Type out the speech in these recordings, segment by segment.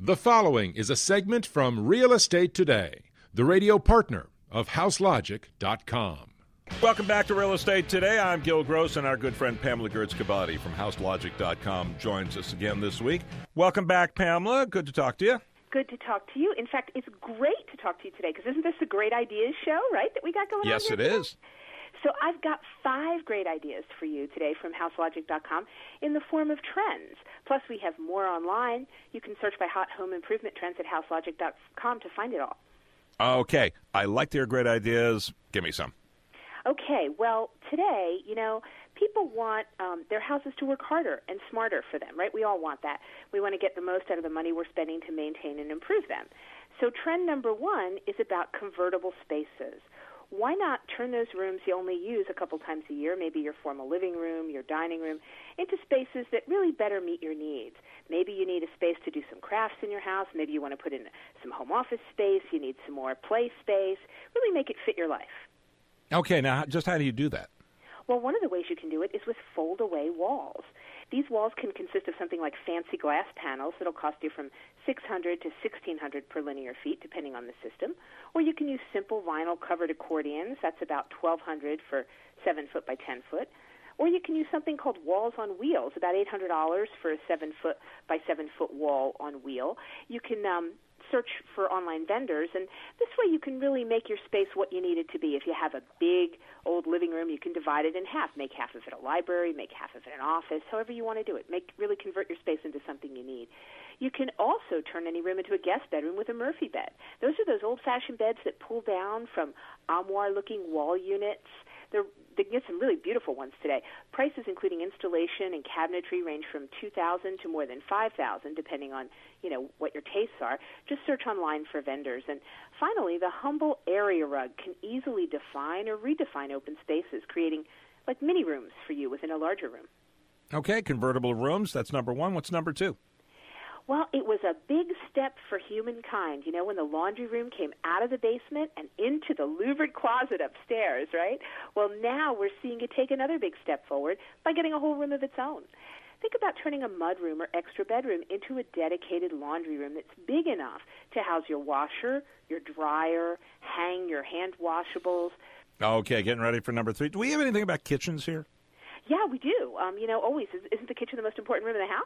The following is a segment from Real Estate Today, the radio partner of HouseLogic.com. Welcome back to Real Estate Today. I'm Gil Gross, and our good friend Pamela Gertz-Kabati from HouseLogic.com joins us again this week. Welcome back, Pamela. Good to talk to you. Good to talk to you. In fact, it's great to talk to you today, because isn't this a great ideas show, right, that we got going on? Yes, it is. So I've got 5 great ideas for you today from HouseLogic.com in the form of trends. Plus, we have more online. You can search by hot home improvement trends at HouseLogic.com to find it all. Okay. I like to hear great ideas. Give me some. Okay. Well, today, people want their houses to work harder and smarter for them, right? We all want that. We want to get the most out of the money we're spending to maintain and improve them. So trend number 1 is about convertible spaces. Why not turn those rooms you only use a couple times a year, maybe your formal living room, your dining room, into spaces that really better meet your needs? Maybe you need a space to do some crafts in your house. Maybe you want to put in some home office space. You need some more play space. Really make it fit your life. Okay, now just how do you do that? Well, one of the ways you can do it is with fold-away walls. These walls can consist of something like fancy glass panels that'll cost you from $600 to $1,600 per linear feet, depending on the system. Or you can use simple vinyl-covered accordions. That's about $1,200 for 7 foot by 10 foot. Or you can use something called walls on wheels, about $800 for a 7 foot by 7 foot wall on wheel. You can search for online vendors, and this way you can really make your space what you need it to be. If you have a big old living room, you can divide it in half. Make half of it a library, make half of it an office, however you want to do it. Really convert your space into something you need. You can also turn any room into a guest bedroom with a Murphy bed. Those are those old-fashioned beds that pull down from armoire-looking wall units. They get some really beautiful ones today. Prices, including installation and cabinetry, range from $2,000 to more than $5,000, depending on what your tastes are. Just search online for vendors. And finally, the humble area rug can easily define or redefine open spaces, creating like mini rooms for you within a larger room. Okay, convertible rooms. That's number 1. What's number 2? Well, it was a big step for humankind, when the laundry room came out of the basement and into the louvered closet upstairs, right? Well, now we're seeing it take another big step forward by getting a whole room of its own. Think about turning a mudroom or extra bedroom into a dedicated laundry room that's big enough to house your washer, your dryer, hang your hand washables. Okay, getting ready for number 3. Do we have anything about kitchens here? Yeah, we do. Always. Isn't the kitchen the most important room in the house?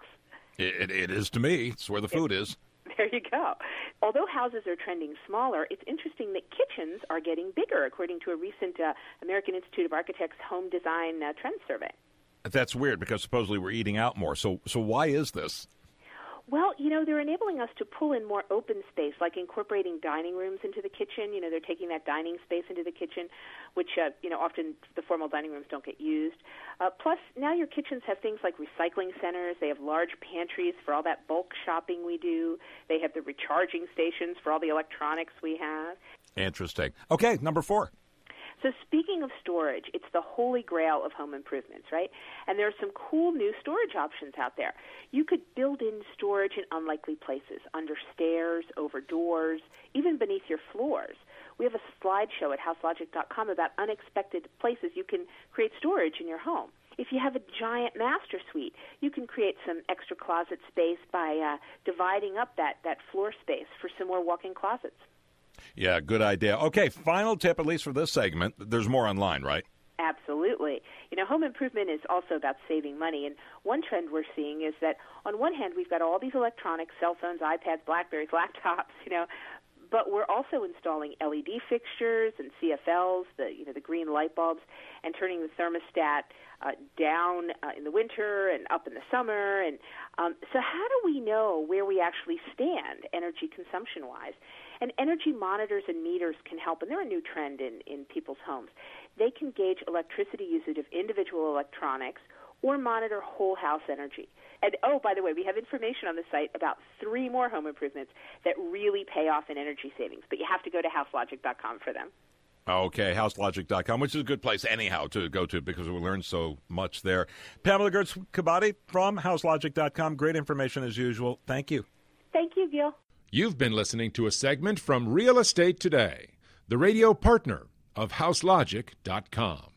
It is to me. It's where the food is. There you go. Although houses are trending smaller, it's interesting that kitchens are getting bigger, according to a recent American Institute of Architects home design trend survey. That's weird, because supposedly we're eating out more. So why is this? Well, they're enabling us to pull in more open space, like incorporating dining rooms into the kitchen. They're taking that dining space into the kitchen, which, often the formal dining rooms don't get used. Plus, now your kitchens have things like recycling centers. They have large pantries for all that bulk shopping we do. They have the recharging stations for all the electronics we have. Interesting. Okay, number 4. So speaking of storage, it's the holy grail of home improvements, right? And there are some cool new storage options out there. You could build in storage in unlikely places, under stairs, over doors, even beneath your floors. We have a slideshow at HouseLogic.com about unexpected places you can create storage in your home. If you have a giant master suite, you can create some extra closet space by dividing up that floor space for some more walk-in closets. Yeah, good idea. Okay, final tip, at least for this segment. There's more online, right? Absolutely. Home improvement is also about saving money. And one trend we're seeing is that on one hand, we've got all these electronics, cell phones, iPads, BlackBerries, laptops, but we're also installing LED fixtures and CFLs, the green light bulbs, and turning the thermostat down in the winter and up in the summer. And so how do we know where we actually stand energy consumption-wise? And energy monitors and meters can help, and they're a new trend in people's homes. They can gauge electricity usage of individual electronics or monitor whole house energy. And, by the way, we have information on the site about 3 more home improvements that really pay off in energy savings, but you have to go to HouseLogic.com for them. Okay, HouseLogic.com, which is a good place anyhow to go to because we learn so much there. Pamela Gertz-Kabati from HouseLogic.com. Great information as usual. Thank you. Thank you, Gil. You've been listening to a segment from Real Estate Today, the radio partner of HouseLogic.com.